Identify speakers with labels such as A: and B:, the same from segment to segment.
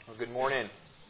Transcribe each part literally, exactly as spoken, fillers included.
A: Well, good morning.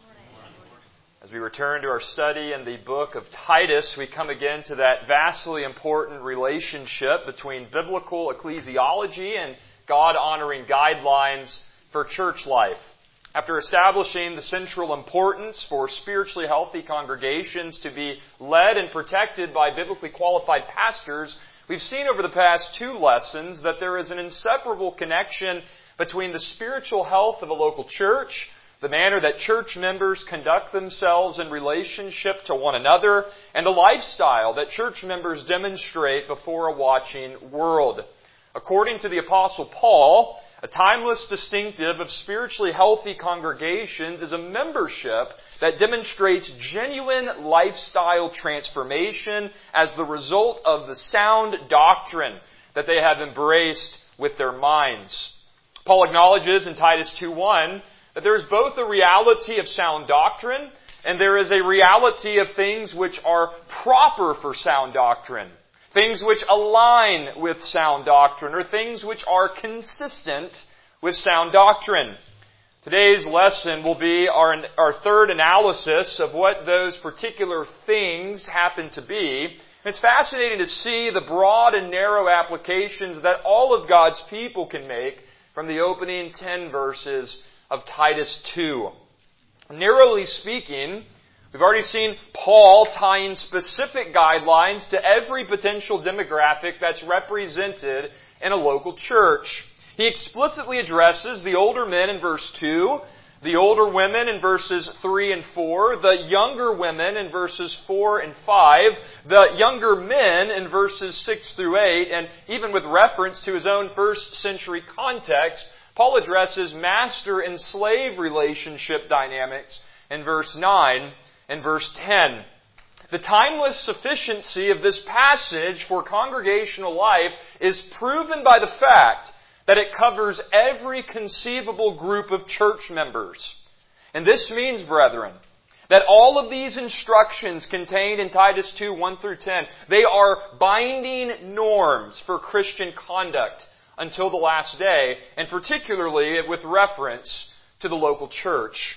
A: As we return to our study in the book of Titus, we come again to that vastly important relationship between biblical ecclesiology and God-honoring guidelines for church life. After establishing the central importance for spiritually healthy congregations to be led and protected by biblically qualified pastors, we've seen over the past two lessons that there is an inseparable connection between the spiritual health of a local church, the manner that church members conduct themselves in relationship to one another, and the lifestyle that church members demonstrate before a watching world. According to the Apostle Paul, a timeless distinctive of spiritually healthy congregations is a membership that demonstrates genuine lifestyle transformation as the result of the sound doctrine that they have embraced with their minds. Paul acknowledges in Titus two one that there is both a reality of sound doctrine and there is a reality of things which are proper for sound doctrine. Things which align with sound doctrine, or things which are consistent with sound doctrine. Today's lesson will be our, our third analysis of what those particular things happen to be. It's fascinating to see the broad and narrow applications that all of God's people can make from the opening ten verses of Titus two. Narrowly speaking, we've already seen Paul tying specific guidelines to every potential demographic that's represented in a local church. He explicitly addresses the older men in verse two, the older women in verses three and four, the younger women in verses four and five, the younger men in verses six through eight, and even with reference to his own first century context, Paul addresses master and slave relationship dynamics in verse nine and verse ten. The timeless sufficiency of this passage for congregational life is proven by the fact that it covers every conceivable group of church members. And this means, brethren, that all of these instructions contained in Titus two, one through ten, they are binding norms for Christian conduct until the last day, and particularly with reference to the local church.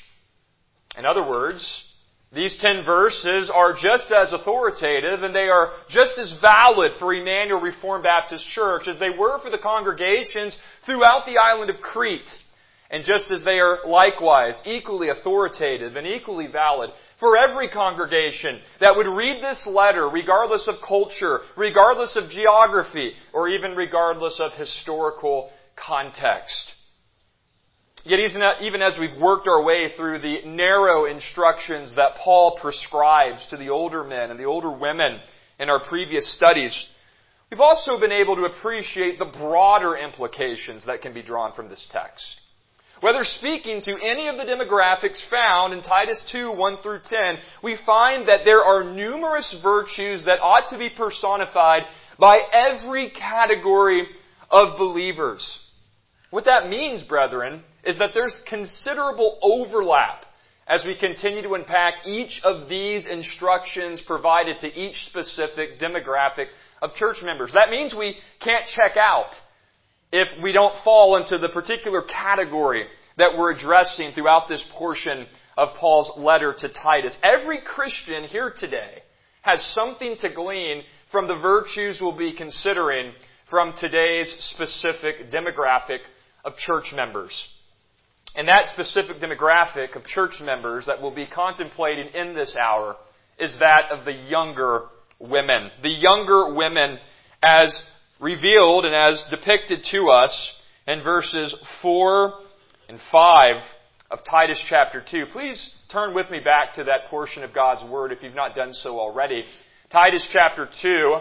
A: In other words, these ten verses are just as authoritative and they are just as valid for Emmanuel Reformed Baptist Church as they were for the congregations throughout the island of Crete. And just as they are likewise equally authoritative and equally valid for every congregation that would read this letter regardless of culture, regardless of geography, or even regardless of historical context. Yet even as we've worked our way through the narrow instructions that Paul prescribes to the older men and the older women in our previous studies, we've also been able to appreciate the broader implications that can be drawn from this text. Whether speaking to any of the demographics found in Titus two, one through ten, we find that there are numerous virtues that ought to be personified by every category of believers. What that means, brethren, is that there's considerable overlap as we continue to unpack each of these instructions provided to each specific demographic of church members. That means we can't check out if we don't fall into the particular category that we're addressing throughout this portion of Paul's letter to Titus. Every Christian here today has something to glean from the virtues we'll be considering from today's specific demographic of church members. And that specific demographic of church members that we'll be contemplating in this hour is that of the younger women. The younger women as revealed and as depicted to us in verses four and five of Titus chapter two. Please turn with me back to that portion of God's Word if you've not done so already. Titus chapter two.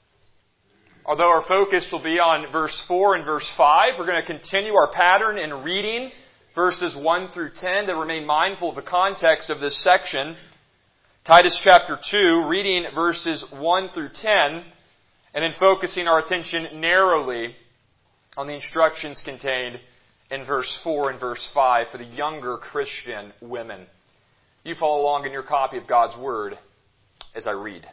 A: Although our focus will be on verse four and verse five, we're going to continue our pattern in reading verses one through ten to remain mindful of the context of this section. Titus chapter two, reading verses one through ten, and then focusing our attention narrowly on the instructions contained in verse four and verse five for the younger Christian women. You follow along in your copy of God's Word as I read.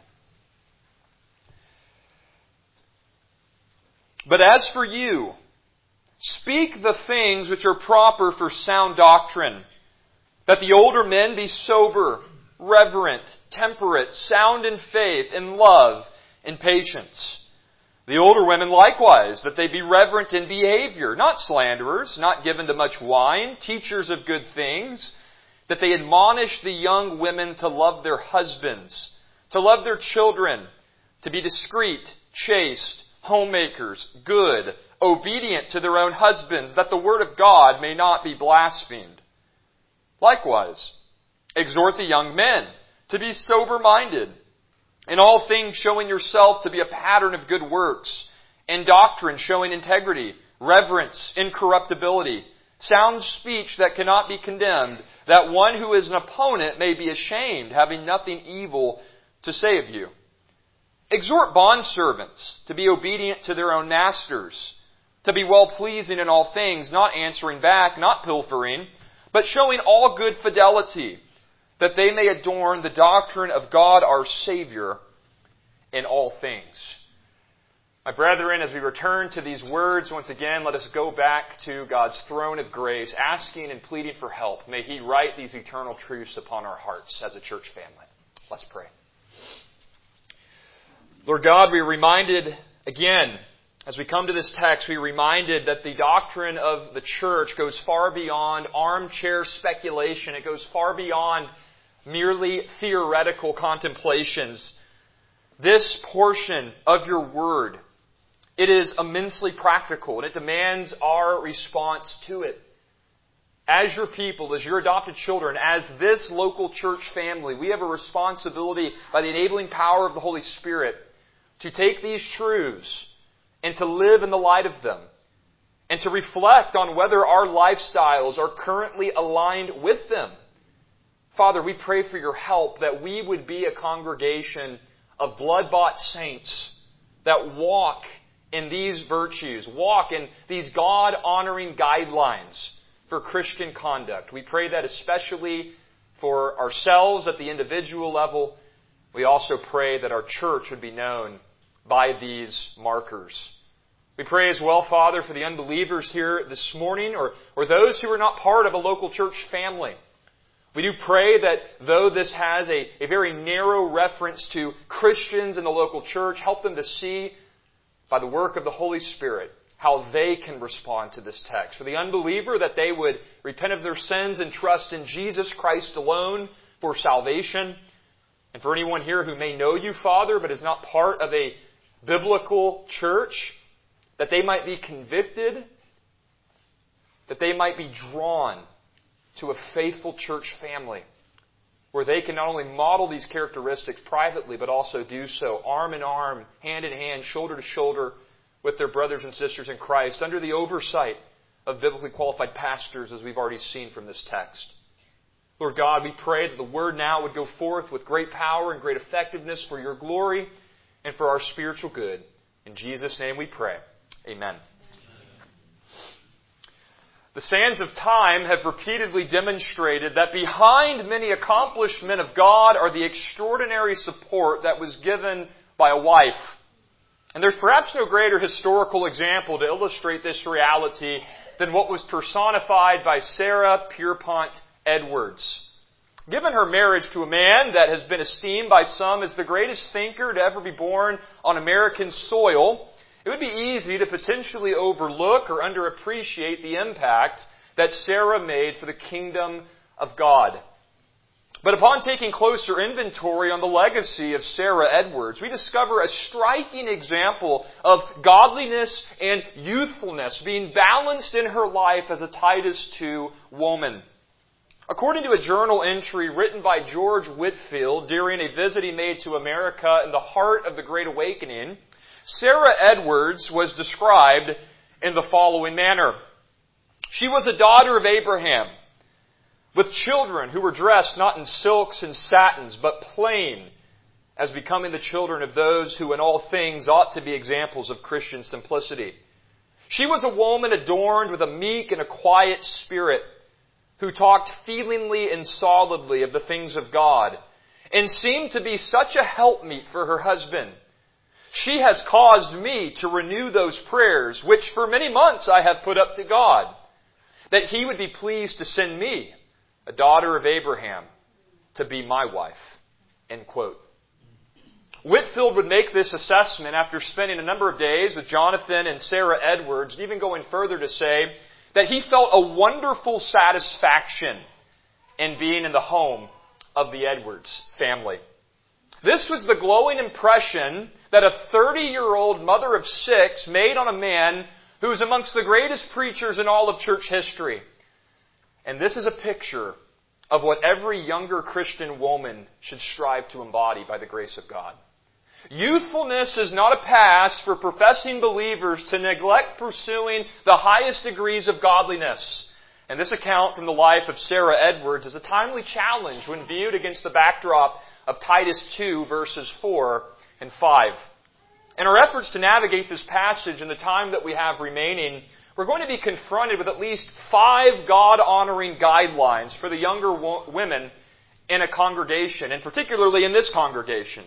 A: But as for you, speak the things which are proper for sound doctrine. That the older men be sober, reverent, temperate, sound in faith, in love, in patience. The older women likewise, that they be reverent in behavior, not slanderers, not given to much wine, teachers of good things, that they admonish the young women to love their husbands, to love their children, to be discreet, chaste, homemakers, good, obedient to their own husbands, that the word of God may not be blasphemed. Likewise, exhort the young men to be sober-minded, in all things showing yourself to be a pattern of good works, in doctrine showing integrity, reverence, incorruptibility, sound speech that cannot be condemned, that one who is an opponent may be ashamed, having nothing evil to say of you. Exhort bondservants to be obedient to their own masters, to be well-pleasing in all things, not answering back, not pilfering, but showing all good fidelity, that they may adorn the doctrine of God our Savior in all things. My brethren, as we return to these words, once again, let us go back to God's throne of grace, asking and pleading for help. May He write these eternal truths upon our hearts as a church family. Let's pray. Lord God, we are reminded again, as we come to this text, we are reminded that the doctrine of the church goes far beyond armchair speculation. It goes far beyond merely theoretical contemplations. This portion of your word, it is immensely practical, and it demands our response to it. As your people, as your adopted children, as this local church family, we have a responsibility by the enabling power of the Holy Spirit to take these truths and to live in the light of them, and to reflect on whether our lifestyles are currently aligned with them. Father, we pray for your help that we would be a congregation of blood-bought saints that walk in these virtues, walk in these God-honoring guidelines for Christian conduct. We pray that especially for ourselves at the individual level. We also pray that our church would be known by these markers. We pray as well, Father, for the unbelievers here this morning, or, or those who are not part of a local church family. We do pray that though this has a, a very narrow reference to Christians in the local church, help them to see by the work of the Holy Spirit how they can respond to this text. For the unbeliever, that they would repent of their sins and trust in Jesus Christ alone for salvation. And for anyone here who may know you, Father, but is not part of a biblical church, that they might be convicted, that they might be drawn to a faithful church family where they can not only model these characteristics privately, but also do so arm in arm, hand in hand, shoulder to shoulder with their brothers and sisters in Christ under the oversight of biblically qualified pastors, as we've already seen from this text. Lord God, we pray that the Word now would go forth with great power and great effectiveness for your glory and for our spiritual good. In Jesus' name we pray. Amen. The sands of time have repeatedly demonstrated that behind many accomplished men of God are the extraordinary support that was given by a wife. And there's perhaps no greater historical example to illustrate this reality than what was personified by Sarah Pierpont Edwards. Given her marriage to a man that has been esteemed by some as the greatest thinker to ever be born on American soil, it would be easy to potentially overlook or underappreciate the impact that Sarah made for the kingdom of God. But upon taking closer inventory on the legacy of Sarah Edwards, we discover a striking example of godliness and youthfulness being balanced in her life as a Titus two woman. According to a journal entry written by George Whitefield during a visit he made to America in the heart of the Great Awakening, Sarah Edwards was described in the following manner. She was a daughter of Abraham, with children who were dressed not in silks and satins, but plain, as becoming the children of those who in all things ought to be examples of Christian simplicity. She was a woman adorned with a meek and a quiet spirit, who talked feelingly and solidly of the things of God, and seemed to be such a helpmeet for her husband. She has caused me to renew those prayers, which for many months I have put up to God, that He would be pleased to send me a daughter of Abraham, to be my wife. End quote. Whitefield would make this assessment after spending a number of days with Jonathan and Sarah Edwards, even going further to say that he felt a wonderful satisfaction in being in the home of the Edwards family. This was the glowing impression that a thirty-year-old mother of six made on a man who was amongst the greatest preachers in all of church history. And this is a picture of what every younger Christian woman should strive to embody by the grace of God. Youthfulness is not a pass for professing believers to neglect pursuing the highest degrees of godliness. And this account from the life of Sarah Edwards is a timely challenge when viewed against the backdrop of Titus two, verses four and five. In our efforts to navigate this passage in the time that we have remaining, we're going to be confronted with at least five God-honoring guidelines for the younger wo- women in a congregation, and particularly in this congregation.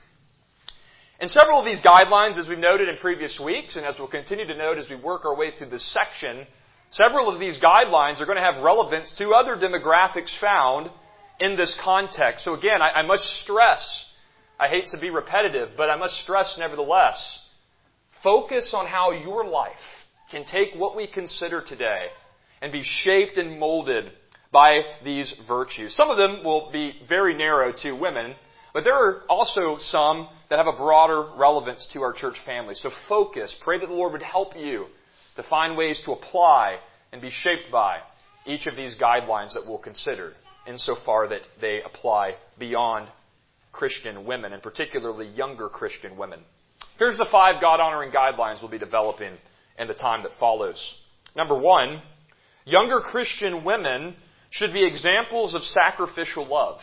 A: And several of these guidelines, as we've noted in previous weeks, and as we'll continue to note as we work our way through this section, several of these guidelines are going to have relevance to other demographics found in this context. So again, I, I must stress, I hate to be repetitive, but I must stress nevertheless, focus on how your life can take what we consider today and be shaped and molded by these virtues. Some of them will be very narrow to women, but there are also some that have a broader relevance to our church family. So focus. Pray that the Lord would help you to find ways to apply and be shaped by each of these guidelines that we'll consider, insofar that they apply beyond Christian women, and particularly younger Christian women. Here's the five God-honoring guidelines we'll be developing in the time that follows. Number one, younger Christian women should be examples of sacrificial love.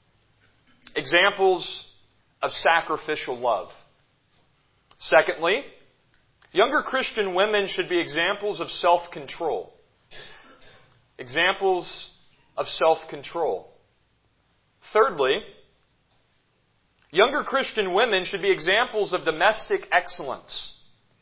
A: Examples of sacrificial love. Secondly, younger Christian women should be examples of self-control. Examples of self-control. Thirdly, younger Christian women should be examples of domestic excellence.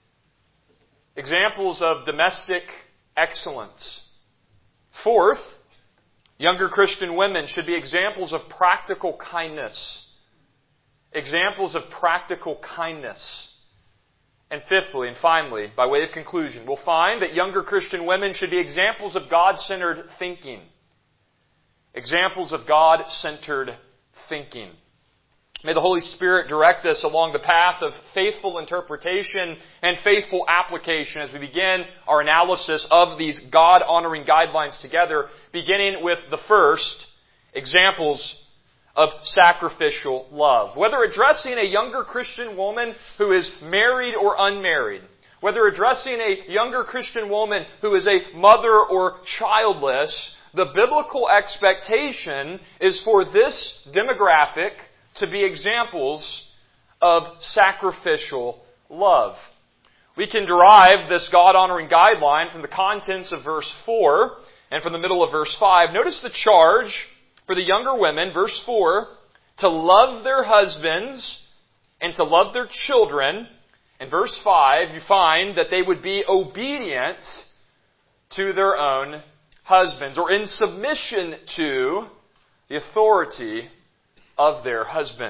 A: Examples of domestic excellence. Fourth, younger Christian women should be examples of practical kindness. Examples of practical kindness. And fifthly, and finally, by way of conclusion, we'll find that younger Christian women should be examples of God-centered thinking. Examples of God-centered thinking. May the Holy Spirit direct us along the path of faithful interpretation and faithful application as we begin our analysis of these God-honoring guidelines together, beginning with the first, examples of sacrificial love. Whether addressing a younger Christian woman who is married or unmarried, whether addressing a younger Christian woman who is a mother or childless, the biblical expectation is for this demographic to be examples of sacrificial love. We can derive this God-honoring guideline from the contents of verse four and from the middle of verse five. Notice the charge for the younger women, verse four, to love their husbands and to love their children. In verse five, you find that they would be obedient to their own husbands, or in submission to the authority of their husband.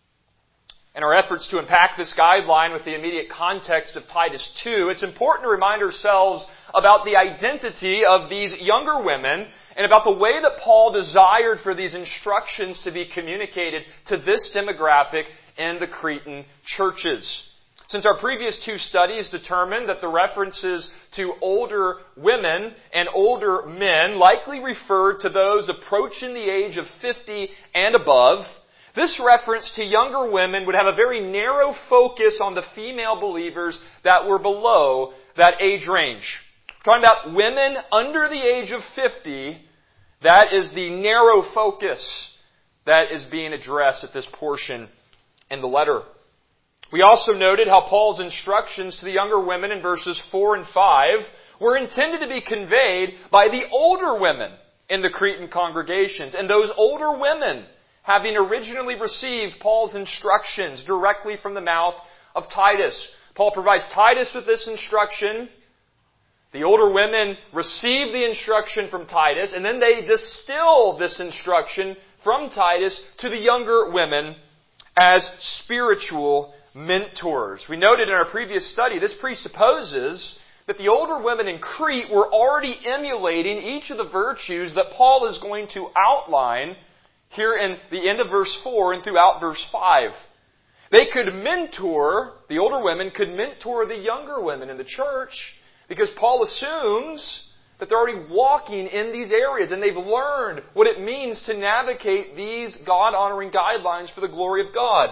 A: In our efforts to unpack this guideline with the immediate context of Titus two, it's important to remind ourselves about the identity of these younger women and about the way that Paul desired for these instructions to be communicated to this demographic in the Cretan churches. Since our previous two studies determined that the references to older women and older men likely referred to those approaching the age of fifty and above, this reference to younger women would have a very narrow focus on the female believers that were below that age range. We're talking about women under the age of fifty. That is the narrow focus that is being addressed at this portion in the letter. We also noted how Paul's instructions to the younger women in verses four and five were intended to be conveyed by the older women in the Cretan congregations. And those older women, having originally received Paul's instructions directly from the mouth of Titus. Paul provides Titus with this instruction The older women receive the instruction from Titus, and then they distill this instruction from Titus to the younger women as spiritual mentors. We noted in our previous study, this presupposes that the older women in Crete were already emulating each of the virtues that Paul is going to outline here in the end of verse four and throughout verse five. They could mentor, the older women could mentor the younger women in the church, because Paul assumes that they're already walking in these areas and they've learned what it means to navigate these God-honoring guidelines for the glory of God.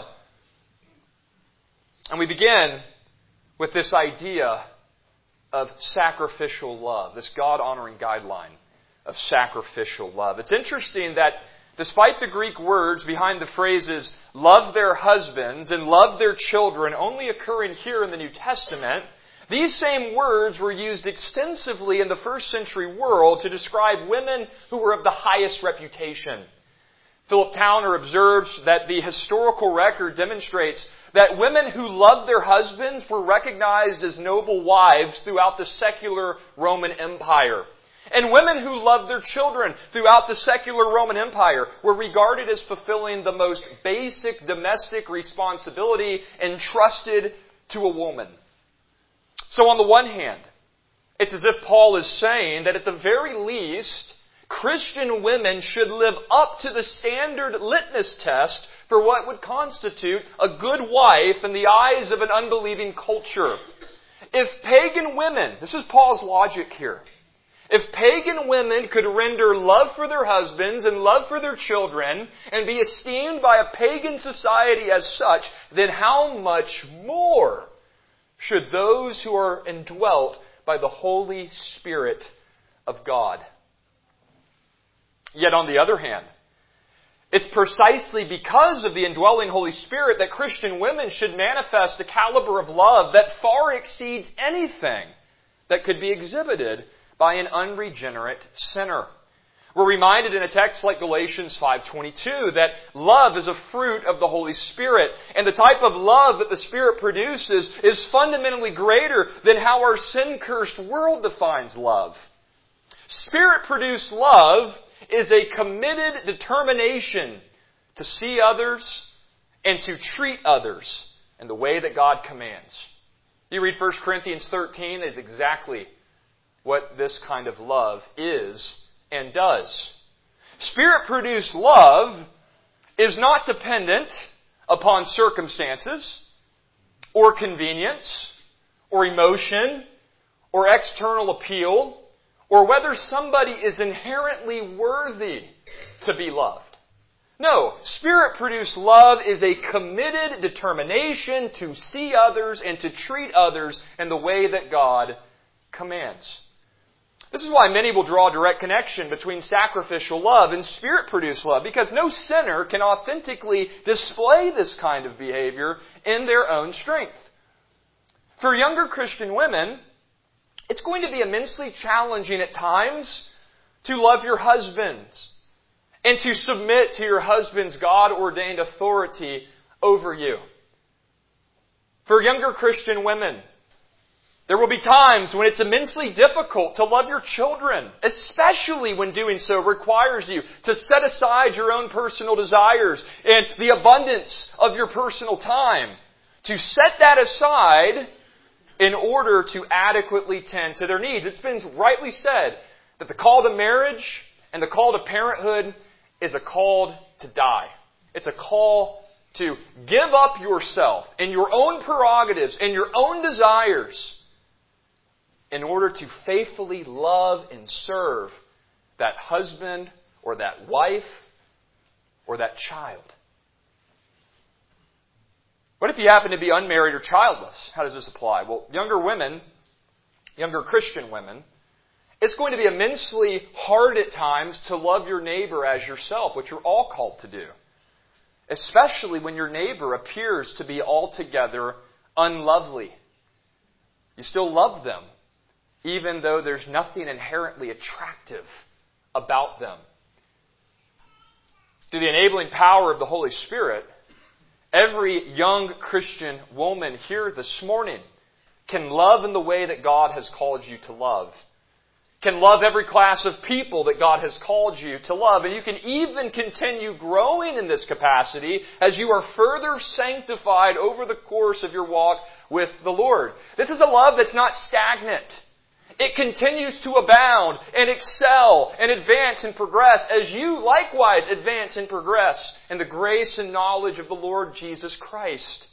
A: And we begin with this idea of sacrificial love, this God-honoring guideline of sacrificial love. It's interesting that despite the Greek words behind the phrases love their husbands and love their children only occurring here in the New Testament, these same words were used extensively in the first century world to describe women who were of the highest reputation. Philip Towner observes that the historical record demonstrates that women who loved their husbands were recognized as noble wives throughout the secular Roman Empire. And women who loved their children throughout the secular Roman Empire were regarded as fulfilling the most basic domestic responsibility entrusted to a woman. So on the one hand, it's as if Paul is saying that at the very least, Christian women should live up to the standard litmus test for what would constitute a good wife in the eyes of an unbelieving culture. If pagan women, this is Paul's logic here, if pagan women could render love for their husbands and love for their children and be esteemed by a pagan society as such, then how much more should those who are indwelt by the Holy Spirit of God? Yet on the other hand, it's precisely because of the indwelling Holy Spirit that Christian women should manifest a caliber of love that far exceeds anything that could be exhibited by an unregenerate sinner. We're reminded in a text like Galatians five twenty-two that love is a fruit of the Holy Spirit. And the type of love that the Spirit produces is fundamentally greater than how our sin-cursed world defines love. Spirit-produced love is a committed determination to see others and to treat others in the way that God commands. You read First Corinthians thirteen, is exactly what this kind of love is and does. Spirit-produced love is not dependent upon circumstances or convenience or emotion or external appeal or whether somebody is inherently worthy to be loved. No, Spirit-produced love is a committed determination to see others and to treat others in the way that God commands. This is why many will draw a direct connection between sacrificial love and Spirit-produced love, because no sinner can authentically display this kind of behavior in their own strength. For younger Christian women, it's going to be immensely challenging at times to love your husbands and to submit to your husband's God-ordained authority over you. For younger Christian women, there will be times when it's immensely difficult to love your children, especially when doing so requires you to set aside your own personal desires and the abundance of your personal time, to set that aside in order to adequately tend to their needs. It's been rightly said that the call to marriage and the call to parenthood is a call to die. It's a call to give up yourself and your own prerogatives and your own desires in order to faithfully love and serve that husband or that wife or that child. What if you happen to be unmarried or childless? How does this apply? Well, younger women, younger Christian women, it's going to be immensely hard at times to love your neighbor as yourself, which you're all called to do. Especially when your neighbor appears to be altogether unlovely. You still love them, even though there's nothing inherently attractive about them. Through the enabling power of the Holy Spirit, every young Christian woman here this morning can love in the way that God has called you to love, can love every class of people that God has called you to love. And you can even continue growing in this capacity as you are further sanctified over the course of your walk with the Lord. This is a love that's not stagnant. It continues to abound and excel and advance and progress as you likewise advance and progress in the grace and knowledge of the Lord Jesus Christ.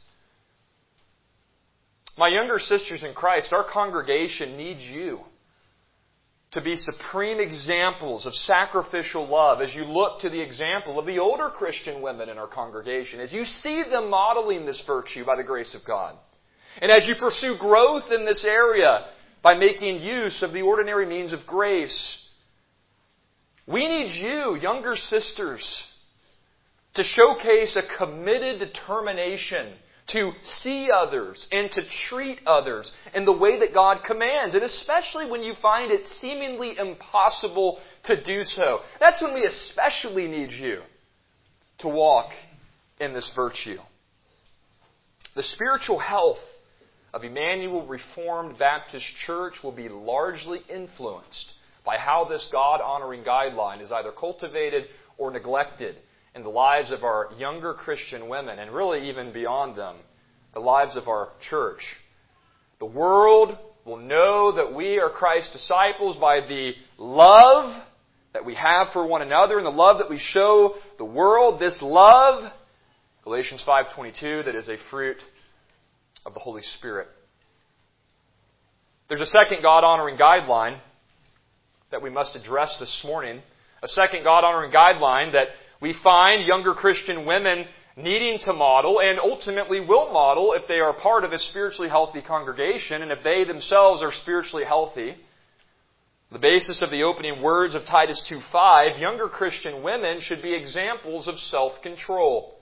A: My younger sisters in Christ, our congregation needs you to be supreme examples of sacrificial love as you look to the example of the older Christian women in our congregation, as you see them modeling this virtue by the grace of God. And as you pursue growth in this area by making use of the ordinary means of grace. We need you, younger sisters, to showcase a committed determination to see others and to treat others in the way that God commands, and especially when you find it seemingly impossible to do so. That's when we especially need you to walk in this virtue. The spiritual health of Emmanuel Reformed Baptist Church will be largely influenced by how this God-honoring guideline is either cultivated or neglected in the lives of our younger Christian women, and really even beyond them, the lives of our church. The world will know that we are Christ's disciples by the love that we have for one another and the love that we show the world. This love, Galatians five twenty-two, that is a fruit of the Holy Spirit. There's a second God-honoring guideline that we must address this morning. A second God-honoring guideline that we find younger Christian women needing to model and ultimately will model if they are part of a spiritually healthy congregation and if they themselves are spiritually healthy. The basis of the opening words of Titus two five, younger Christian women should be examples of self-control.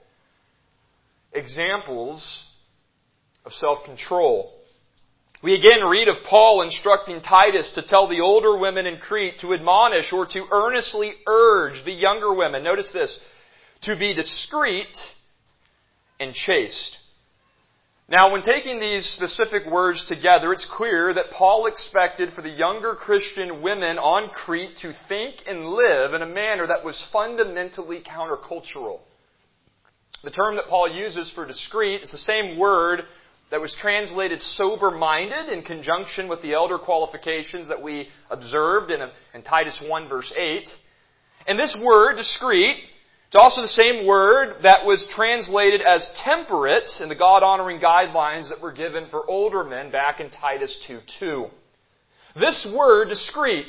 A: Examples of self-control. We again read of Paul instructing Titus to tell the older women in Crete to admonish or to earnestly urge the younger women, notice this, to be discreet and chaste. Now, when taking these specific words together, it's clear that Paul expected for the younger Christian women on Crete to think and live in a manner that was fundamentally countercultural. The term that Paul uses for discreet is the same word that was translated sober-minded in conjunction with the elder qualifications that we observed in, in Titus one verse eight. And this word, discreet, it's also the same word that was translated as temperate in the God-honoring guidelines that were given for older men back in Titus two two. This word, discreet,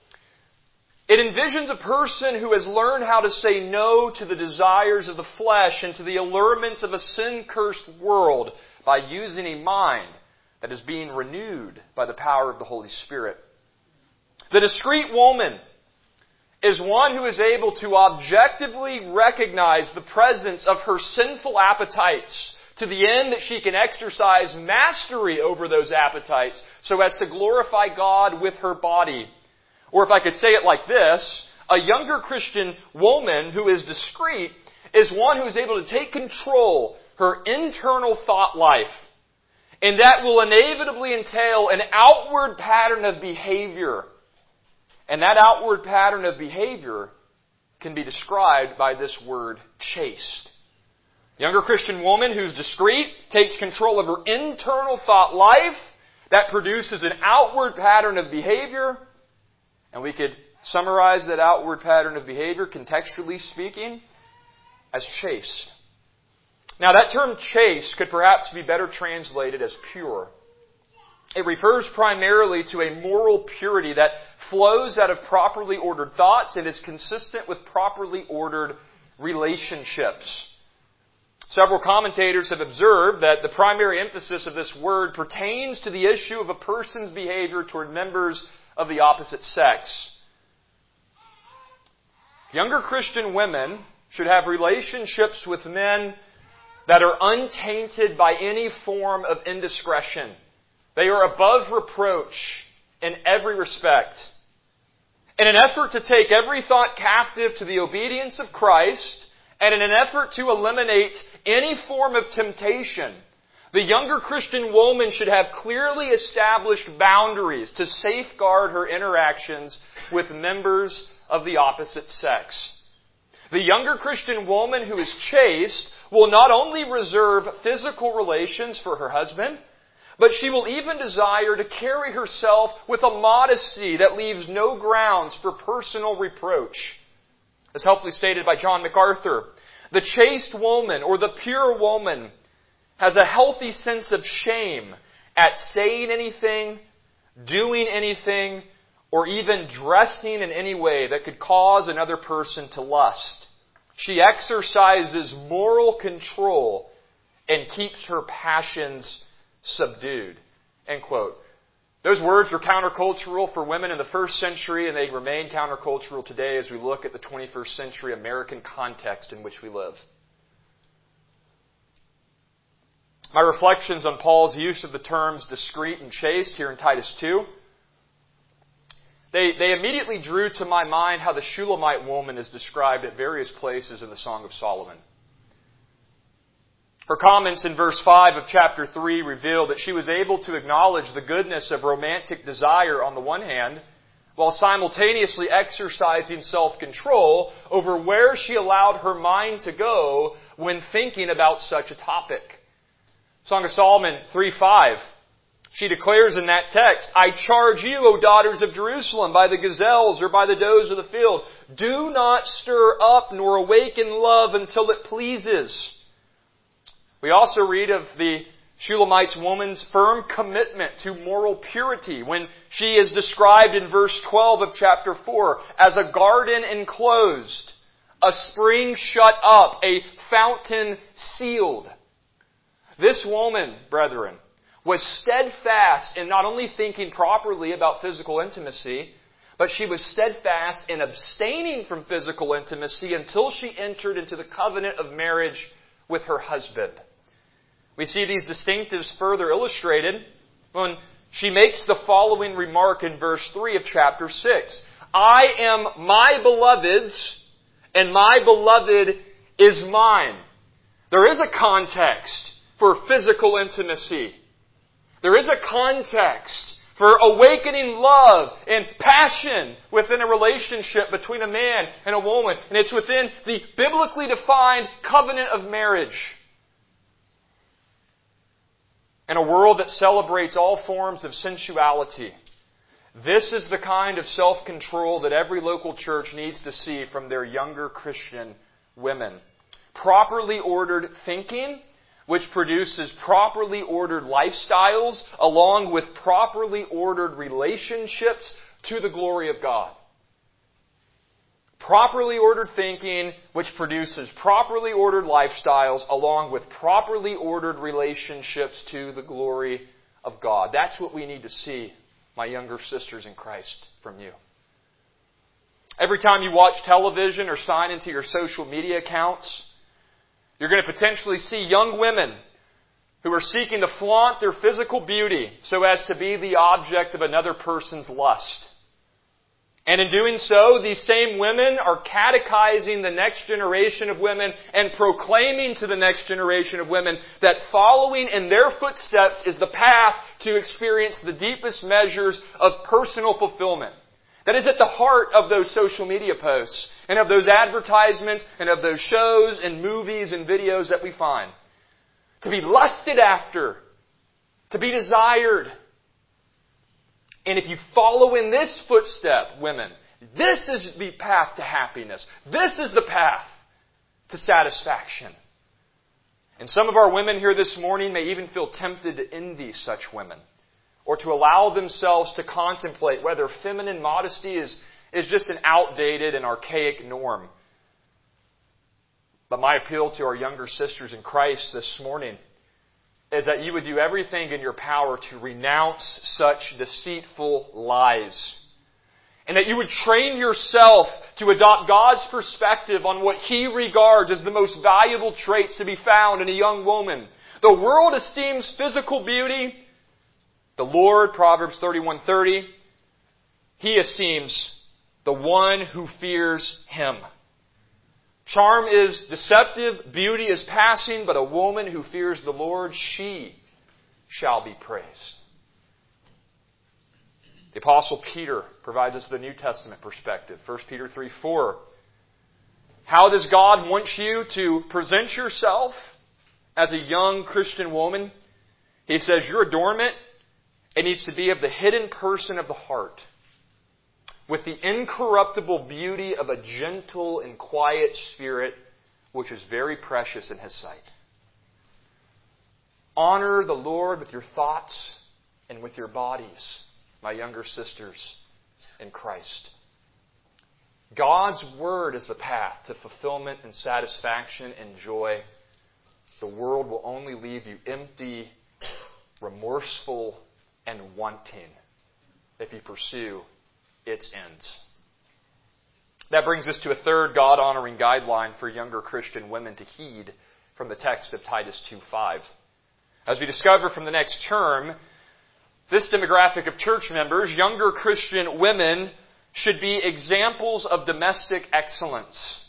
A: it envisions a person who has learned how to say no to the desires of the flesh and to the allurements of a sin-cursed world by using a mind that is being renewed by the power of the Holy Spirit. The discreet woman is one who is able to objectively recognize the presence of her sinful appetites to the end that she can exercise mastery over those appetites so as to glorify God with her body. Or if I could say it like this, a younger Christian woman who is discreet is one who is able to take control her internal thought life. And that will inevitably entail an outward pattern of behavior. And that outward pattern of behavior can be described by this word, chaste. A younger Christian woman who's discreet takes control of her internal thought life. That produces an outward pattern of behavior. And we could summarize that outward pattern of behavior, contextually speaking, as chaste. Now, that term chaste could perhaps be better translated as pure. It refers primarily to a moral purity that flows out of properly ordered thoughts and is consistent with properly ordered relationships. Several commentators have observed that the primary emphasis of this word pertains to the issue of a person's behavior toward members of the opposite sex. Younger Christian women should have relationships with men that are untainted by any form of indiscretion. They are above reproach in every respect. In an effort to take every thought captive to the obedience of Christ, and in an effort to eliminate any form of temptation, The younger Christian woman should have clearly established boundaries to safeguard her interactions with members of the opposite sex. The younger Christian woman who is chaste will not only reserve physical relations for her husband, but she will even desire to carry herself with a modesty that leaves no grounds for personal reproach. As helpfully stated by John MacArthur, the chaste woman or the pure woman has a healthy sense of shame at saying anything, doing anything, or even dressing in any way that could cause another person to lust. She exercises moral control and keeps her passions subdued. End quote. Those words were countercultural for women in the first century, and they remain countercultural today as we look at the twenty-first century American context in which we live. My reflections on Paul's use of the terms discreet and chaste here in Titus two, they, they immediately drew to my mind how the Shulamite woman is described at various places in the Song of Solomon. Her comments in verse five of chapter three reveal that she was able to acknowledge the goodness of romantic desire on the one hand, while simultaneously exercising self-control over where she allowed her mind to go when thinking about such a topic. Song of Solomon three five. She declares in that text, I charge you, O daughters of Jerusalem, by the gazelles or by the does of the field, do not stir up nor awaken love until it pleases. We also read of the Shulamite woman's firm commitment to moral purity when she is described in verse twelve of chapter four as a garden enclosed, a spring shut up, a fountain sealed. This woman, brethren, was steadfast in not only thinking properly about physical intimacy, but she was steadfast in abstaining from physical intimacy until she entered into the covenant of marriage with her husband. We see these distinctives further illustrated when she makes the following remark in verse three of chapter six. I am my beloved's, and my beloved is mine. There is a context for physical intimacy. There is a context for awakening love and passion within a relationship between a man and a woman. And it's within the biblically defined covenant of marriage. In a world that celebrates all forms of sensuality, this is the kind of self-control that every local church needs to see from their younger Christian women. Properly ordered thinking, which produces properly ordered lifestyles along with properly ordered relationships to the glory of God. Properly ordered thinking, which produces properly ordered lifestyles along with properly ordered relationships to the glory of God. That's what we need to see, my younger sisters in Christ, from you. Every time you watch television or sign into your social media accounts, you're going to potentially see young women who are seeking to flaunt their physical beauty so as to be the object of another person's lust. And in doing so, these same women are catechizing the next generation of women and proclaiming to the next generation of women that following in their footsteps is the path to experience the deepest measures of personal fulfillment. That is at the heart of those social media posts and of those advertisements and of those shows and movies and videos that we find. To be lusted after. To be desired. And if you follow in this footstep, women, this is the path to happiness. This is the path to satisfaction. And some of our women here this morning may even feel tempted to envy such women, or to allow themselves to contemplate whether feminine modesty is, is just an outdated and archaic norm. But my appeal to our younger sisters in Christ this morning is that you would do everything in your power to renounce such deceitful lies. And that you would train yourself to adopt God's perspective on what He regards as the most valuable traits to be found in a young woman. The world esteems physical beauty. The Lord, Proverbs thirty-one thirty, He esteems the one who fears Him. Charm is deceptive, beauty is passing, but a woman who fears the Lord, she shall be praised. The Apostle Peter provides us with a New Testament perspective. First Peter three four. How does God want you to present yourself as a young Christian woman? He says your adornment, it needs to be of the hidden person of the heart, with the incorruptible beauty of a gentle and quiet spirit, which is very precious in His sight. Honor the Lord with your thoughts and with your bodies, my younger sisters in Christ. God's Word is the path to fulfillment and satisfaction and joy. The world will only leave you empty, remorseful, and wanting if you pursue its ends. That brings us to a third God-honoring guideline for younger Christian women to heed from the text of Titus two five. As we discover from the next term, this demographic of church members, younger Christian women, should be examples of domestic excellence.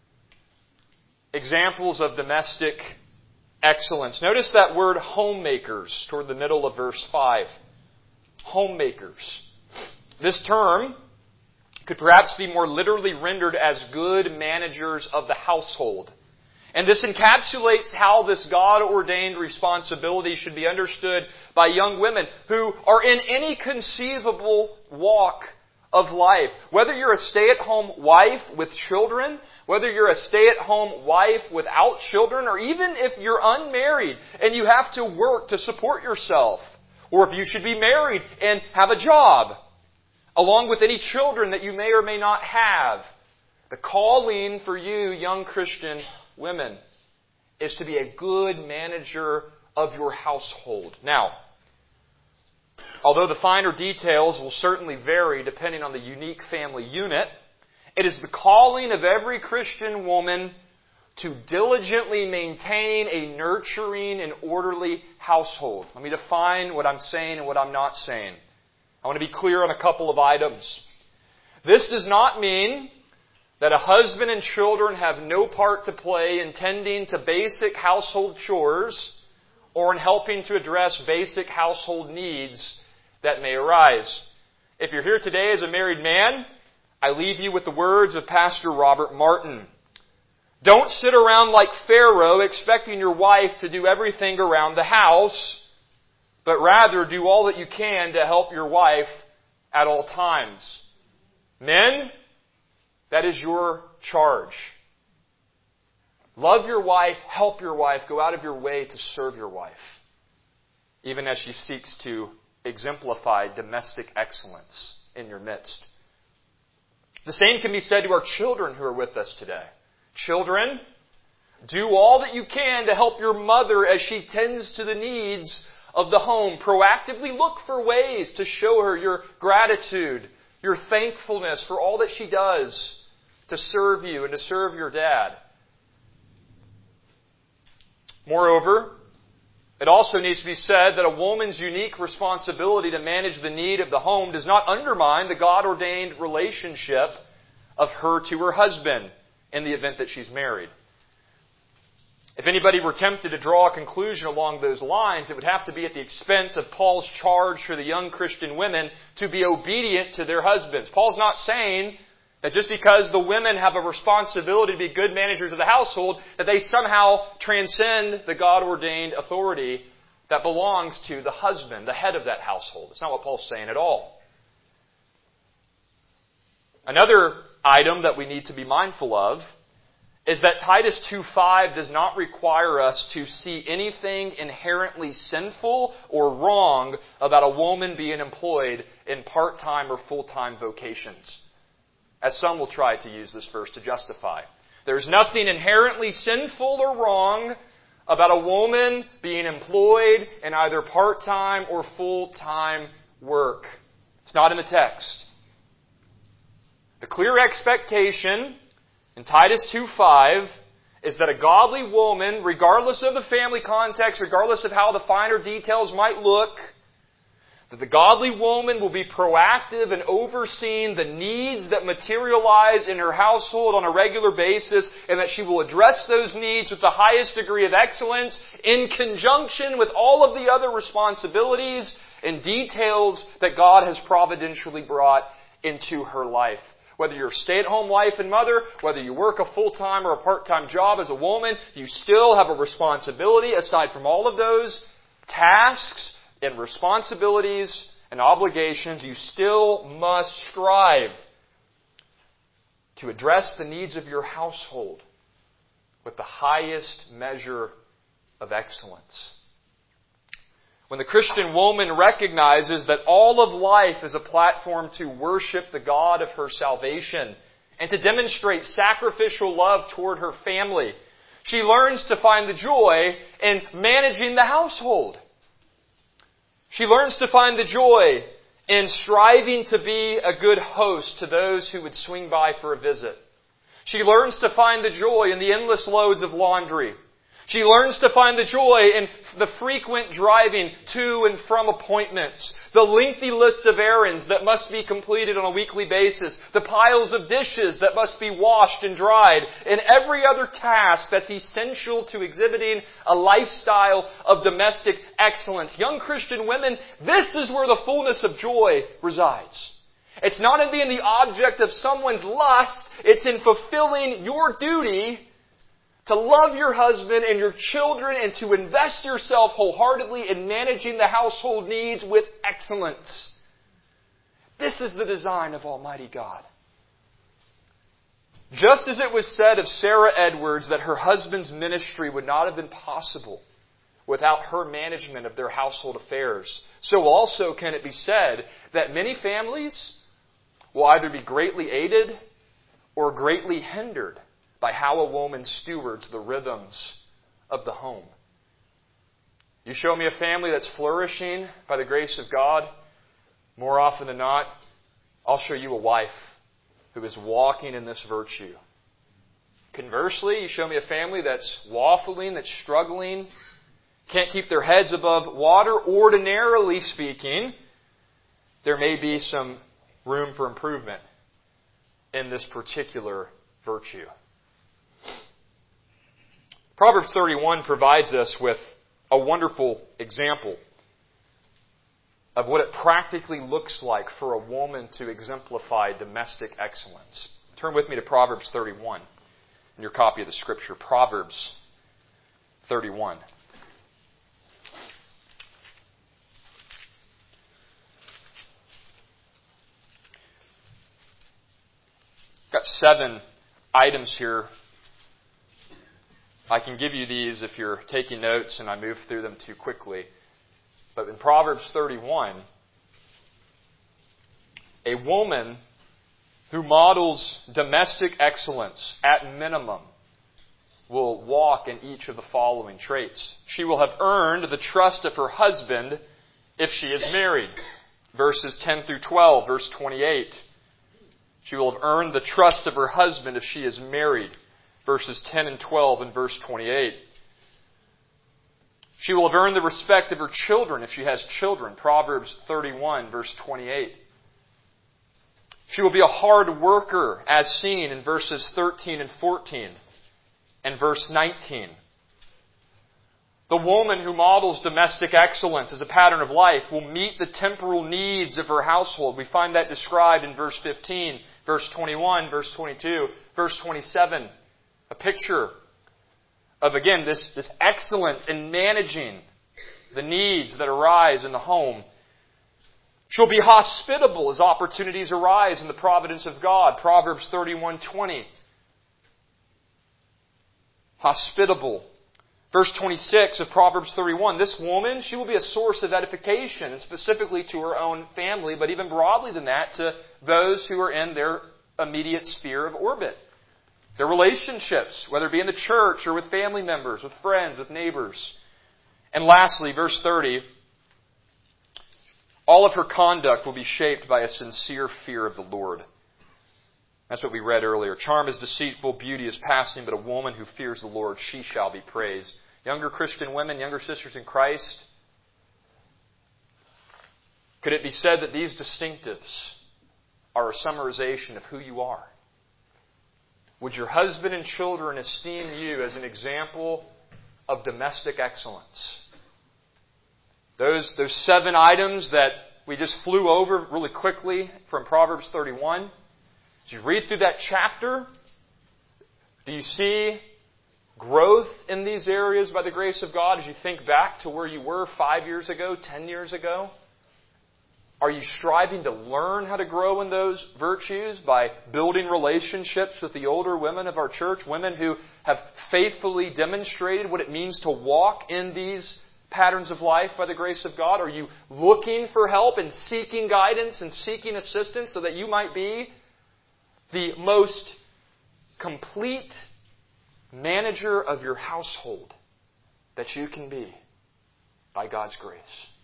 A: Examples of domestic excellence. Notice that word homemakers toward the middle of verse five. Homemakers. This term could perhaps be more literally rendered as good managers of the household. And this encapsulates how this God-ordained responsibility should be understood by young women who are in any conceivable walk of life. Whether you're a stay-at-home wife with children, whether you're a stay-at-home wife without children, or even if you're unmarried and you have to work to support yourself, or if you should be married and have a job, along with any children that you may or may not have, the calling for you, young Christian women, is to be a good manager of your household. Now, although the finer details will certainly vary depending on the unique family unit, it is the calling of every Christian woman to diligently maintain a nurturing and orderly household. Let me define what I'm saying and what I'm not saying. I want to be clear on a couple of items. This does not mean that a husband and children have no part to play in tending to basic household chores or in helping to address basic household needs that may arise. If you're here today as a married man, I leave you with the words of Pastor Robert Martin. Don't sit around like Pharaoh expecting your wife to do everything around the house, but rather do all that you can to help your wife at all times. Men, that is your charge. Love your wife, help your wife, go out of your way to serve your wife, even as she seeks to exemplify domestic excellence in your midst. The same can be said to our children who are with us today. Children, do all that you can to help your mother as she tends to the needs of the home. Proactively look for ways to show her your gratitude, your thankfulness for all that she does to serve you and to serve your dad. Moreover, it also needs to be said that a woman's unique responsibility to manage the need of the home does not undermine the God-ordained relationship of her to her husband in the event that she's married. If anybody were tempted to draw a conclusion along those lines, it would have to be at the expense of Paul's charge for the young Christian women to be obedient to their husbands. Paul's not saying that just because the women have a responsibility to be good managers of the household, that they somehow transcend the God-ordained authority that belongs to the husband, the head of that household. That's not what Paul's saying at all. Another item that we need to be mindful of is that Titus two five does not require us to see anything inherently sinful or wrong about a woman being employed in part-time or full-time vocations, as some will try to use this verse to justify. There's nothing inherently sinful or wrong about a woman being employed in either part-time or full-time work. It's not in the text. The clear expectation in Titus two five is that a godly woman, regardless of the family context, regardless of how the finer details might look, That the godly woman will be proactive in overseeing the needs that materialize in her household on a regular basis, and that she will address those needs with the highest degree of excellence in conjunction with all of the other responsibilities and details that God has providentially brought into her life. Whether you're a stay-at-home wife and mother, whether you work a full-time or a part-time job as a woman, you still have a responsibility aside from all of those tasks and responsibilities and obligations. You still must strive to address the needs of your household with the highest measure of excellence. When the Christian woman recognizes that all of life is a platform to worship the God of her salvation and to demonstrate sacrificial love toward her family, she learns to find the joy in managing the household. She learns to find the joy in striving to be a good host to those who would swing by for a visit. She learns to find the joy in the endless loads of laundry. She learns to find the joy in the frequent driving to and from appointments, the lengthy list of errands that must be completed on a weekly basis, the piles of dishes that must be washed and dried, and every other task that's essential to exhibiting a lifestyle of domestic excellence. Young Christian women, this is where the fullness of joy resides. It's not in being the object of someone's lust, it's in fulfilling your duty to love your husband and your children and to invest yourself wholeheartedly in managing the household needs with excellence. This is the design of Almighty God. Just as it was said of Sarah Edwards that her husband's ministry would not have been possible without her management of their household affairs, so also can it be said that many families will either be greatly aided or greatly hindered by how a woman stewards the rhythms of the home. You show me a family that's flourishing by the grace of God, more often than not, I'll show you a wife who is walking in this virtue. Conversely, you show me a family that's waffling, that's struggling, can't keep their heads above water. Ordinarily speaking, there may be some room for improvement in this particular virtue. Proverbs thirty-one provides us with a wonderful example of what it practically looks like for a woman to exemplify domestic excellence. Turn with me to Proverbs thirty-one in your copy of the Scripture. Proverbs thirty-one. Got seven items here. I can give you these if you're taking notes and I move through them too quickly. But in Proverbs thirty-one, a woman who models domestic excellence at minimum will walk in each of the following traits. She will have earned the trust of her husband if she is married. Verses ten through twelve, verse twenty-eight. She will have earned the trust of her husband if she is married. Verses ten and twelve and verse twenty-eight. She will have earned the respect of her children if she has children. Proverbs thirty-one, verse twenty-eight. She will be a hard worker, as seen in verses thirteen and fourteen and verse nineteen. The woman who models domestic excellence as a pattern of life will meet the temporal needs of her household. We find that described in verse fifteen, verse twenty-one, verse twenty-two, verse twenty-seven. A picture of, again, this, this excellence in managing the needs that arise in the home. She'll be hospitable as opportunities arise in the providence of God. Proverbs thirty-one twenty. Hospitable. Verse twenty-six of Proverbs thirty-one. This woman, she will be a source of edification, and specifically to her own family, but even broadly than that, to those who are in their immediate sphere of orbit. Their relationships, whether it be in the church or with family members, with friends, with neighbors. And lastly, verse thirty, all of her conduct will be shaped by a sincere fear of the Lord. That's what we read earlier. Charm is deceitful, beauty is passing, but a woman who fears the Lord, she shall be praised. Younger Christian women, younger sisters in Christ, Could it be said that these distinctives are a summarization of who you are? Would your husband and children esteem you as an example of domestic excellence? Those, those seven items that we just flew over really quickly from Proverbs thirty-one. As you read through that chapter, do you see growth in these areas by the grace of God as you think back to where you were five years ago, ten years ago? Are you striving to learn how to grow in those virtues by building relationships with the older women of our church, women who have faithfully demonstrated what it means to walk in these patterns of life by the grace of God? Are you looking for help and seeking guidance and seeking assistance so that you might be the most complete manager of your household that you can be by God's grace?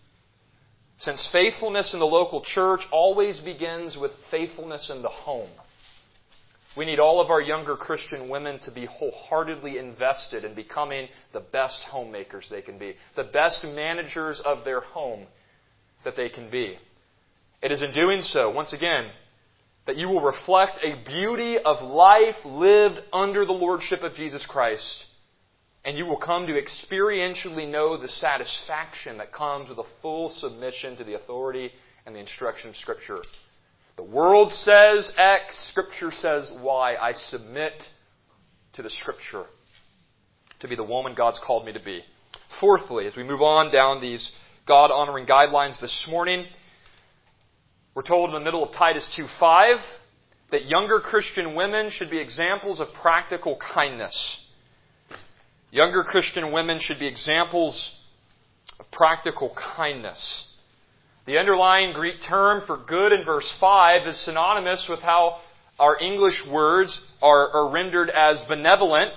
A: Since faithfulness in the local church always begins with faithfulness in the home, we need all of our younger Christian women to be wholeheartedly invested in becoming the best homemakers they can be, the best managers of their home that they can be. It is in doing so, once again, that you will reflect a beauty of life lived under the lordship of Jesus Christ. And you will come to experientially know the satisfaction that comes with a full submission to the authority and the instruction of Scripture. The world says X, Scripture says Y. I submit to the Scripture to be the woman God's called me to be. Fourthly, as we move on down these God-honoring guidelines this morning, we're told in the middle of Titus two five that younger Christian women should be examples of practical kindness. Younger Christian women should be examples of practical kindness. The underlying Greek term for good in verse five is synonymous with how our English words are, are rendered as benevolent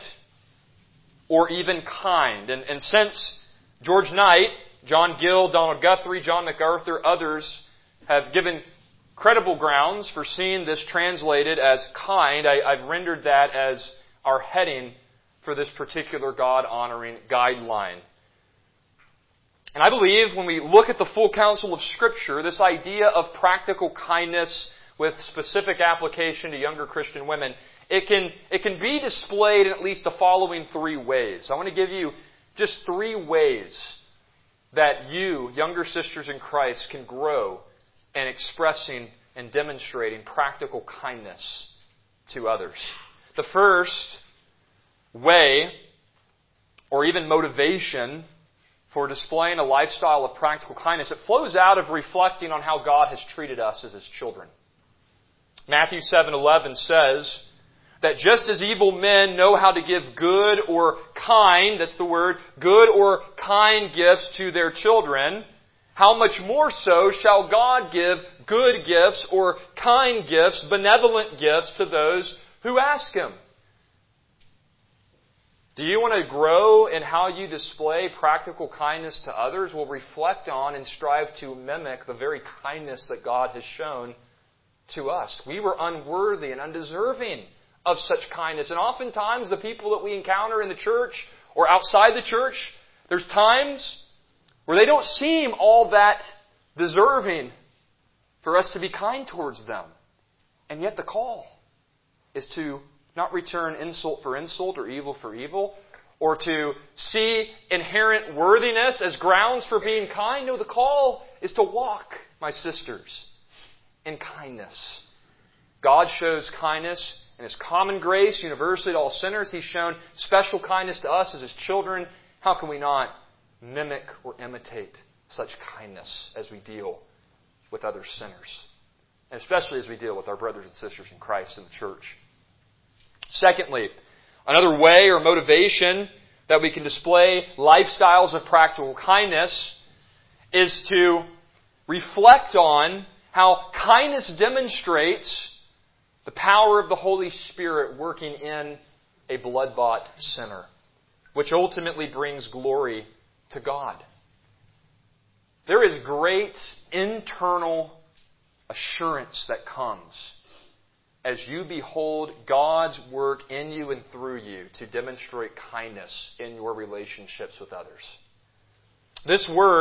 A: or even kind. And, and since George Knight, John Gill, Donald Guthrie, John MacArthur, others have given credible grounds for seeing this translated as kind, I, I've rendered that as our heading for this particular God-honoring guideline. And I believe when we look at the full counsel of Scripture, this idea of practical kindness with specific application to younger Christian women, it can, it can be displayed in at least the following three ways. I want to give you just three ways that you, younger sisters in Christ, can grow in expressing and demonstrating practical kindness to others. The first way, or even motivation, for displaying a lifestyle of practical kindness, it flows out of reflecting on how God has treated us as His children. Matthew seven eleven says that just as evil men know how to give good or kind, that's the word, good or kind gifts to their children, how much more so shall God give good gifts or kind gifts, benevolent gifts to those who ask Him? Do you want to grow in how you display practical kindness to others? Well, reflect on and strive to mimic the very kindness that God has shown to us. We were unworthy and undeserving of such kindness. And oftentimes the people that we encounter in the church or outside the church, there's times where they don't seem all that deserving for us to be kind towards them. And yet the call is to not return insult for insult or evil for evil, or to see inherent worthiness as grounds for being kind. No, the call is to walk, my sisters, in kindness. God shows kindness in His common grace, universally to all sinners. He's shown special kindness to us as His children. How can we not mimic or imitate such kindness as we deal with other sinners? And especially as we deal with our brothers and sisters in Christ in the church. Secondly, another way or motivation that we can display lifestyles of practical kindness is to reflect on how kindness demonstrates the power of the Holy Spirit working in a blood-bought sinner, which ultimately brings glory to God. There is great internal assurance that comes as you behold God's work in you and through you to demonstrate kindness in your relationships with others. This word,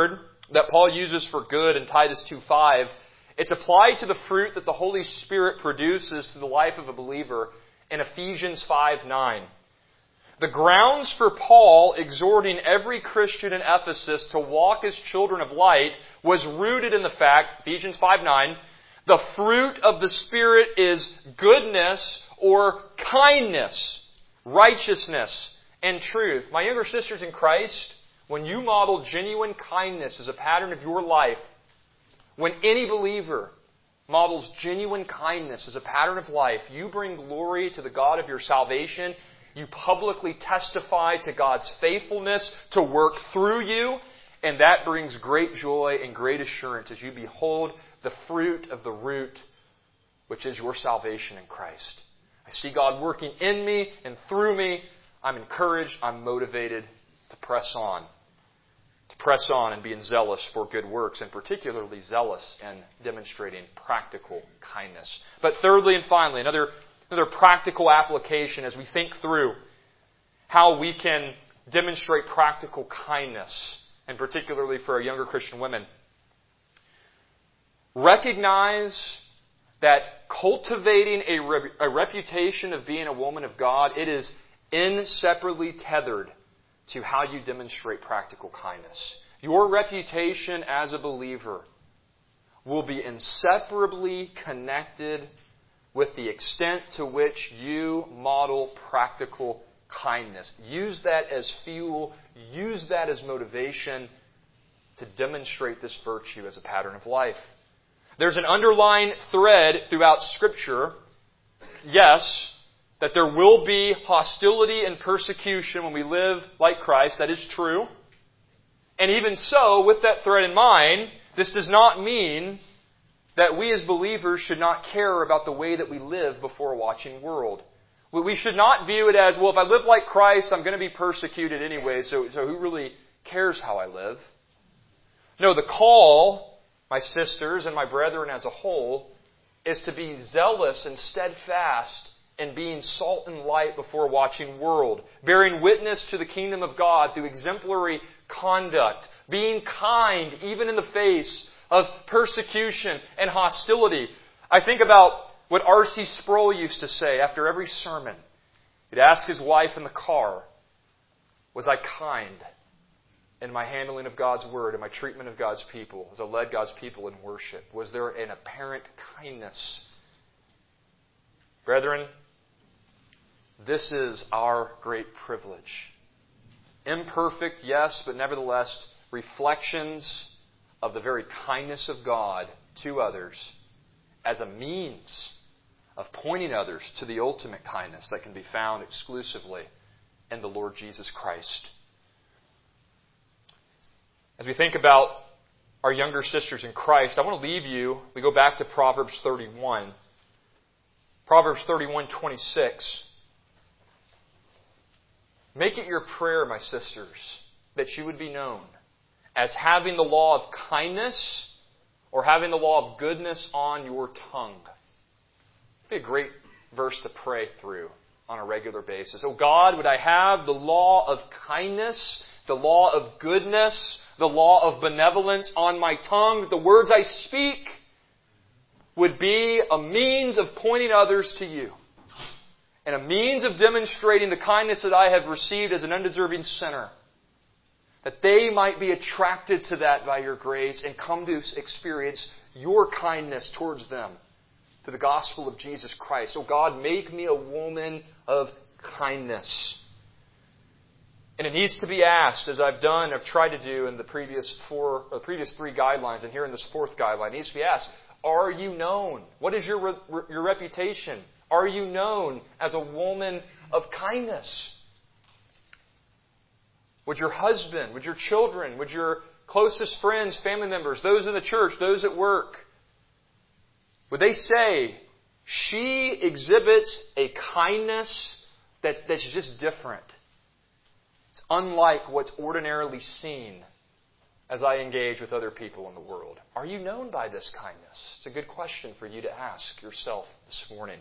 A: that Paul uses for good in Titus two five, it's applied to the fruit that the Holy Spirit produces through the life of a believer in Ephesians five nine. The grounds for Paul exhorting every Christian in Ephesus to walk as children of light was rooted in the fact, Ephesians five nine, the fruit of the Spirit is goodness or kindness, righteousness, and truth. My younger sisters in Christ, when you model genuine kindness as a pattern of your life, when any believer models genuine kindness as a pattern of life, you bring glory to the God of your salvation. You publicly testify to God's faithfulness to work through you, and that brings great joy and great assurance as you behold the fruit of the root, which is your salvation in Christ. I see God working in me and through me. I'm encouraged, I'm motivated to press on. To press on and being zealous for good works, and particularly zealous in demonstrating practical kindness. But thirdly and finally, another Another practical application as we think through how we can demonstrate practical kindness, and particularly for our younger Christian women. Recognize that cultivating a, re- a reputation of being a woman of God, it is inseparably tethered to how you demonstrate practical kindness. Your reputation as a believer will be inseparably connected with the extent to which you model practical kindness. Use that as fuel. Use that as motivation to demonstrate this virtue as a pattern of life. There's an underlying thread throughout Scripture, yes, that there will be hostility and persecution when we live like Christ. That is true. And even so, with that thread in mind, this does not mean that we as believers should not care about the way that we live before a watching world. We should not view it as, well, if I live like Christ, I'm going to be persecuted anyway, so, so who really cares how I live? No, the call, my sisters and my brethren as a whole, is to be zealous and steadfast in being salt and light before a watching world, bearing witness to the kingdom of God through exemplary conduct, being kind even in the face of persecution and hostility. I think about what R C Sproul used to say after every sermon. He'd ask his wife in the car, was I kind in my handling of God's Word and my treatment of God's people, as I led God's people in worship? Was there an apparent kindness? Brethren, this is our great privilege. Imperfect, yes, but nevertheless, reflections of the very kindness of God to others as a means of pointing others to the ultimate kindness that can be found exclusively in the Lord Jesus Christ. As we think about our younger sisters in Christ, I want to leave you, we go back to Proverbs thirty-one. Proverbs thirty-one twenty-six. Make it your prayer, my sisters, that you would be known as having the law of kindness or having the law of goodness on your tongue. It'd be a great verse to pray through on a regular basis. Oh God, would I have the law of kindness, the law of goodness, the law of benevolence on my tongue, that the words I speak would be a means of pointing others to you and a means of demonstrating the kindness that I have received as an undeserving sinner, that they might be attracted to that by your grace and come to experience your kindness towards them through the gospel of Jesus Christ. Oh God, make me a woman of kindness. And it needs to be asked, as I've done, I've tried to do in the previous four, or the previous three guidelines, and here in this fourth guideline, it needs to be asked, are you known? What is your, re- your reputation? Are you known as a woman of kindness? Would your husband, would your children, would your closest friends, family members, those in the church, those at work, would they say, she exhibits a kindness that's, that's just different? It's unlike what's ordinarily seen as I engage with other people in the world. Are you known by this kindness? It's a good question for you to ask yourself this morning.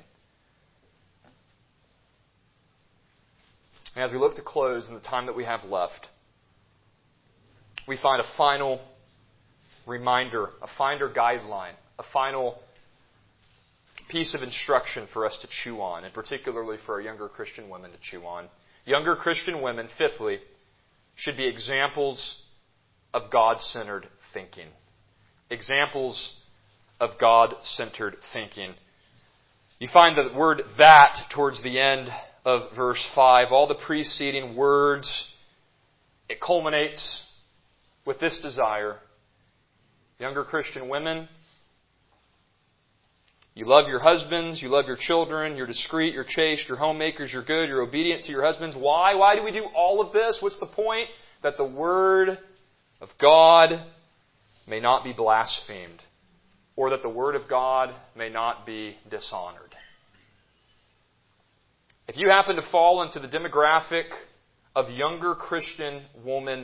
A: And as we look to close in the time that we have left, we find a final reminder, a finer guideline, a final piece of instruction for us to chew on, and particularly for our younger Christian women to chew on. Younger Christian women, fifthly, should be examples of God-centered thinking. Examples of God-centered thinking. You find the word "that" towards the end of verse five. All the preceding words, it culminates with this desire. Younger Christian women, you love your husbands, you love your children, you're discreet, you're chaste, you're homemakers, you're good, you're obedient to your husbands. Why? Why do we do all of this? What's the point? That the Word of God may not be blasphemed, or that the Word of God may not be dishonored. If you happen to fall into the demographic of younger Christian woman,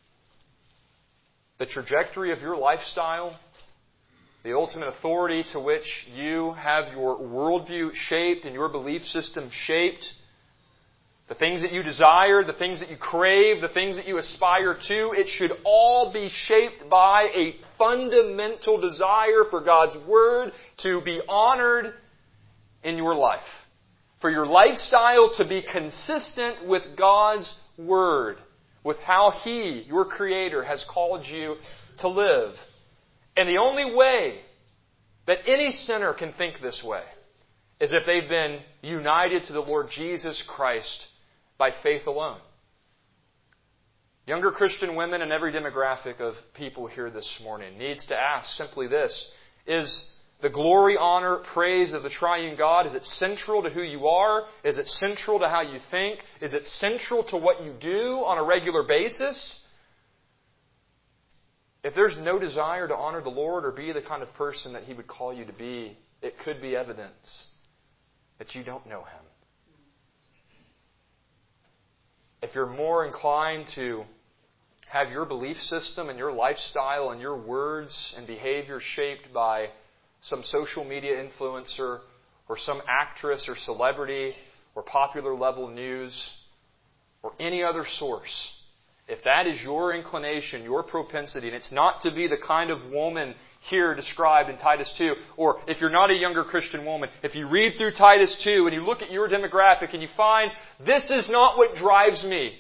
A: the trajectory of your lifestyle, the ultimate authority to which you have your worldview shaped and your belief system shaped, the things that you desire, the things that you crave, the things that you aspire to, it should all be shaped by a fundamental desire for God's Word to be honored in your life. For your lifestyle to be consistent with God's Word, with how He, your Creator, has called you to live. And the only way that any sinner can think this way is if they've been united to the Lord Jesus Christ by faith alone. Younger Christian women in every demographic of people here this morning needs to ask simply this: is the glory, honor, praise of the triune God, is it central to who you are? Is it central to how you think? Is it central to what you do on a regular basis? If there's no desire to honor the Lord or be the kind of person that He would call you to be, it could be evidence that you don't know Him. If you're more inclined to have your belief system and your lifestyle and your words and behavior shaped by some social media influencer or some actress or celebrity or popular level news or any other source, if that is your inclination, your propensity, and it's not to be the kind of woman here described in Titus two, or if you're not a younger Christian woman, if you read through Titus two and you look at your demographic and you find this is not what drives me,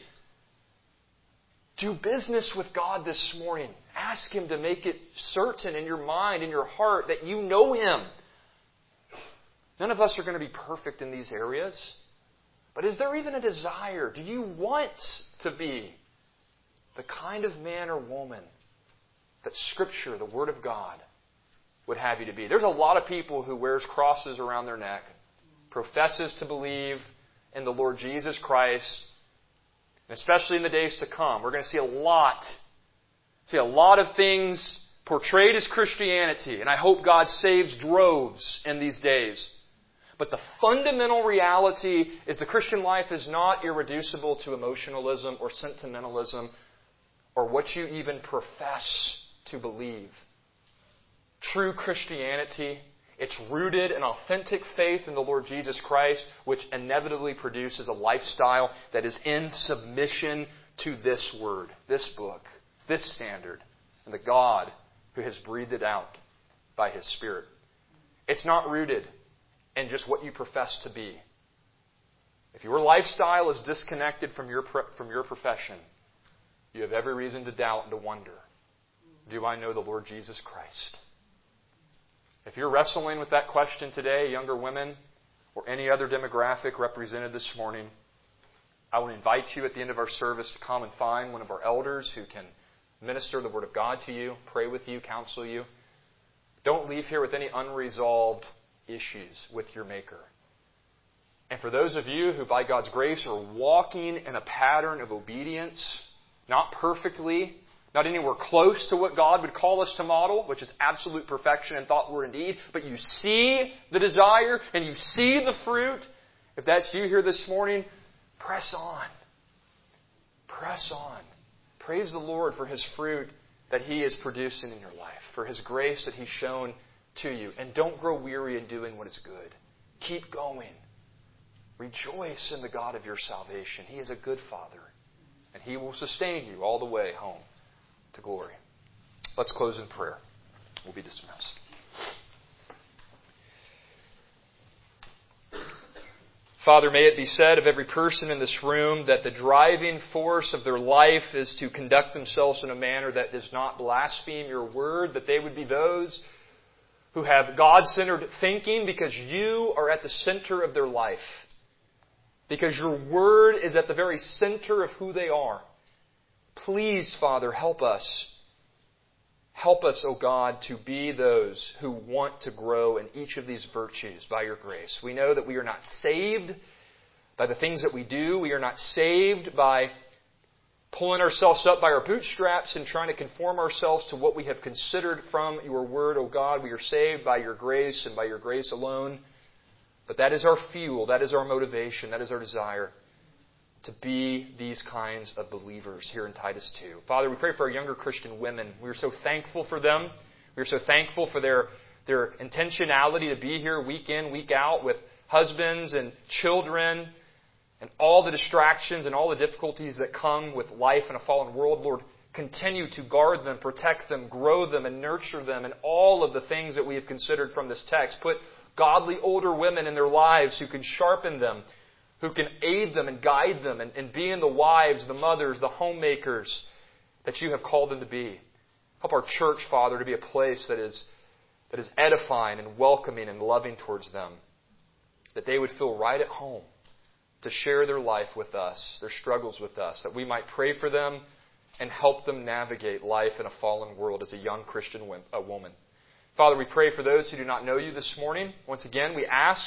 A: do business with God this morning. Ask Him to make it certain in your mind, in your heart, that you know Him. None of us are going to be perfect in these areas. But is there even a desire? Do you want to be the kind of man or woman that Scripture, the Word of God, would have you to be? There's a lot of people who wears crosses around their neck, professes to believe in the Lord Jesus Christ, and especially in the days to come, we're going to see a lot, see a lot of things portrayed as Christianity, and I hope God saves droves in these days. But the fundamental reality is the Christian life is not irreducible to emotionalism or sentimentalism or what you even profess to believe. True Christianity, it's rooted in authentic faith in the Lord Jesus Christ, which inevitably produces a lifestyle that is in submission to this Word, this book, this standard, and the God who has breathed it out by His Spirit. It's not rooted in just what you profess to be. If your lifestyle is disconnected from your from your profession, you have every reason to doubt and to wonder, do I know the Lord Jesus Christ? If you're wrestling with that question today, younger women or any other demographic represented this morning, I will invite you at the end of our service to come and find one of our elders who can minister the Word of God to you, pray with you, counsel you. Don't leave here with any unresolved issues with your Maker. And for those of you who, by God's grace, are walking in a pattern of obedience, not perfectly, not anywhere close to what God would call us to model, which is absolute perfection in thought, word, and deed, but you see the desire and you see the fruit, if that's you here this morning, press on. Press on. Praise the Lord for His fruit that He is producing in your life, for His grace that He's shown to you. And don't grow weary in doing what is good. Keep going. Rejoice in the God of your salvation. He is a good Father, and He will sustain you all the way home to glory. Let's close in prayer. We'll be dismissed. Father, may it be said of every person in this room that the driving force of their life is to conduct themselves in a manner that does not blaspheme your word, that they would be those who have God-centered thinking because you are at the center of their life. Because your word is at the very center of who they are. Please, Father, help us. Help us, O God, to be those who want to grow in each of these virtues by your grace. We know that we are not saved by the things that we do. We are not saved by pulling ourselves up by our bootstraps and trying to conform ourselves to what we have considered from your word, O God. We are saved by your grace and by your grace alone. But that is our fuel. That is our motivation. That is our desire to be these kinds of believers here in Titus two. Father, we pray for our younger Christian women. We are so thankful for them. We are so thankful for their, their intentionality to be here week in, week out with husbands and children and all the distractions and all the difficulties that come with life in a fallen world. Lord, continue to guard them, protect them, grow them, and nurture them in all of the things that we have considered from this text. Put godly older women in their lives who can sharpen them, who can aid them and guide them and, and being the wives, the mothers, the homemakers that you have called them to be. Help our church, Father, to be a place that is, that is edifying and welcoming and loving towards them. That they would feel right at home to share their life with us, their struggles with us. That we might pray for them and help them navigate life in a fallen world as a young Christian woman. Father, we pray for those who do not know you this morning. Once again, we ask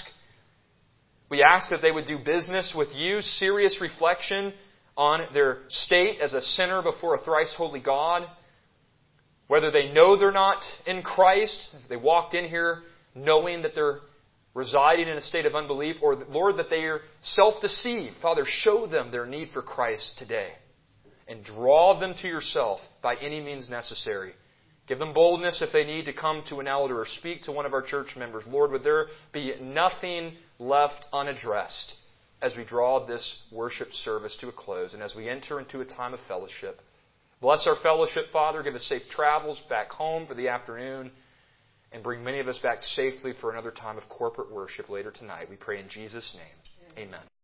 A: We ask that they would do business with you, serious reflection on their state as a sinner before a thrice holy God. Whether they know they're not in Christ, they walked in here knowing that they're residing in a state of unbelief, or, Lord, that they are self-deceived. Father, show them their need for Christ today and draw them to yourself by any means necessary. Give them boldness if they need to come to an elder or speak to one of our church members. Lord, would there be nothing left unaddressed as we draw this worship service to a close and as we enter into a time of fellowship. Bless our fellowship, Father. Give us safe travels back home for the afternoon and bring many of us back safely for another time of corporate worship later tonight. We pray in Jesus' name. Amen.